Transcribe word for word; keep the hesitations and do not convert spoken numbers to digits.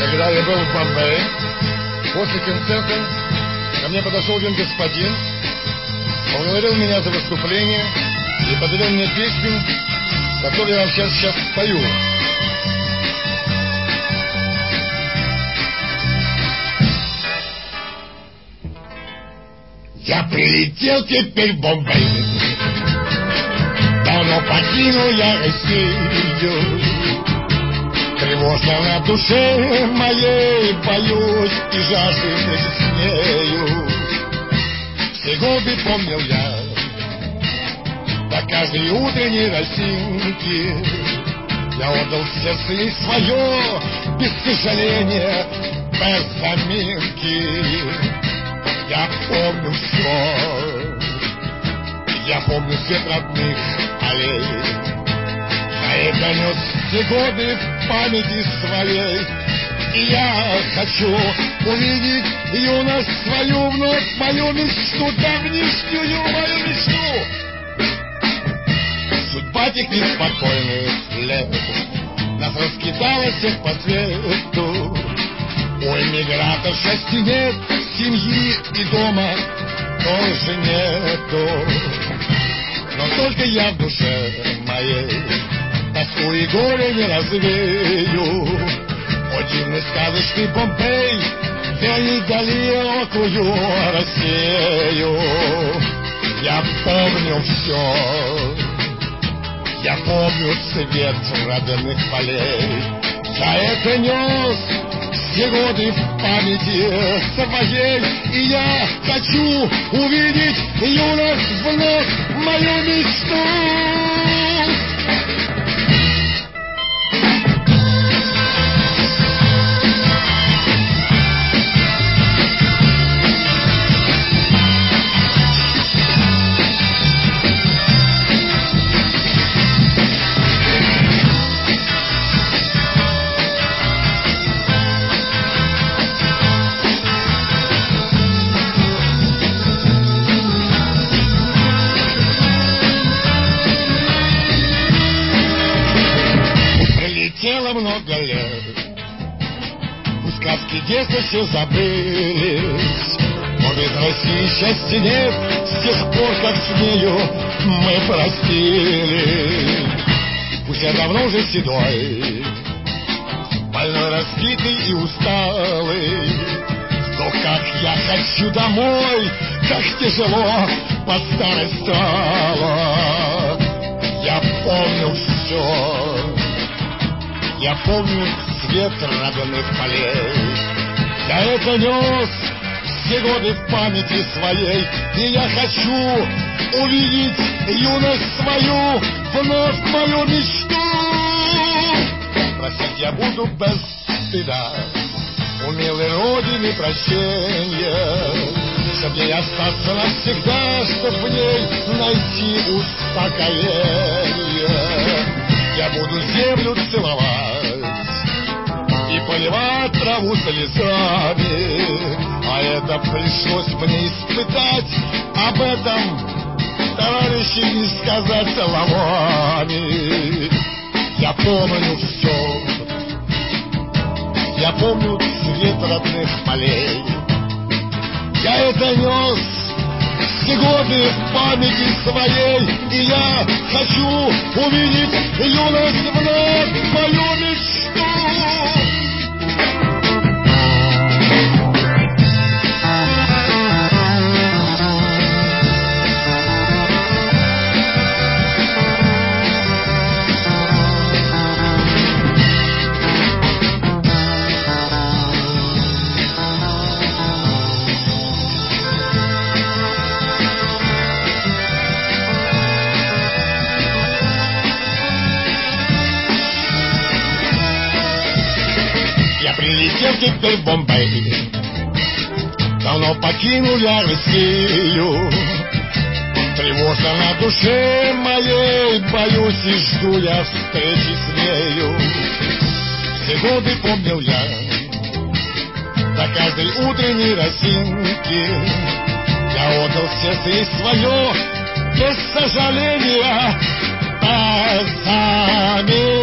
Когда я был в Бомбее, после концерта ко мне подошел один господин, поблагодарил меня за выступление и подарил мне песню, которую я вам сейчас, сейчас спою. Я прилетел теперь в Бомбей, давно покинул я Россию. Тревожно на душе моей, боюсь и жажды преснею. Все годы помнил я до каждой утренней росинки. Я отдал сердце ей свое, без сожаления, без заминки. Я помню все, я помню свет родных аллей. А это нес все годы в памяти своей. И я хочу увидеть юность свою, вновь мою мечту, давнишнюю мою мечту. Судьба тех неспокойных лет нас раскидала всех по свету. У эмигрантов счастья нет, семьи и дома тоже нету. Но только я в душе моей тоску и горе не развею. О, дивный сказочный Бомбей, веет далекую Россию. Я помню все, я помню цвет родных полей. Я это нес все годы в памяти своей. И я хочу увидеть юность вновь, мою мечту. Пролетело много лет, сказки детства все забылись. Но без России счастья нет, с тех пор, как с нею мы простили. Пусть я давно уже седой, больной, разбитый и усталый, но как я хочу домой, как тяжело по старой стало. Я помню все, я помню цвет родных полей. Я это нес все годы в памяти своей. И я хочу увидеть юность свою, вновь мою мечту. Просить я буду без стыда у милой родины прощения, чтоб ей остаться навсегда, чтоб в ней найти успокоение. Я буду землю целовать и поливать траву слезами, а это пришлось мне испытать. Об этом, товарищи, не сказать словами. Я помню все, я помню цвет родных полей. Я это нес все годы в памяти своей. И я хочу увидеть юность вновь, мою мечту. Прилетел теперь в Бомбей, давно покинул я Россию. Тревожно на душе моей, боюсь и жду я встречи с нею. Все годы помнил я до каждой утренней росинки. Я отдал сердце ей свое, без сожаления, без заминки.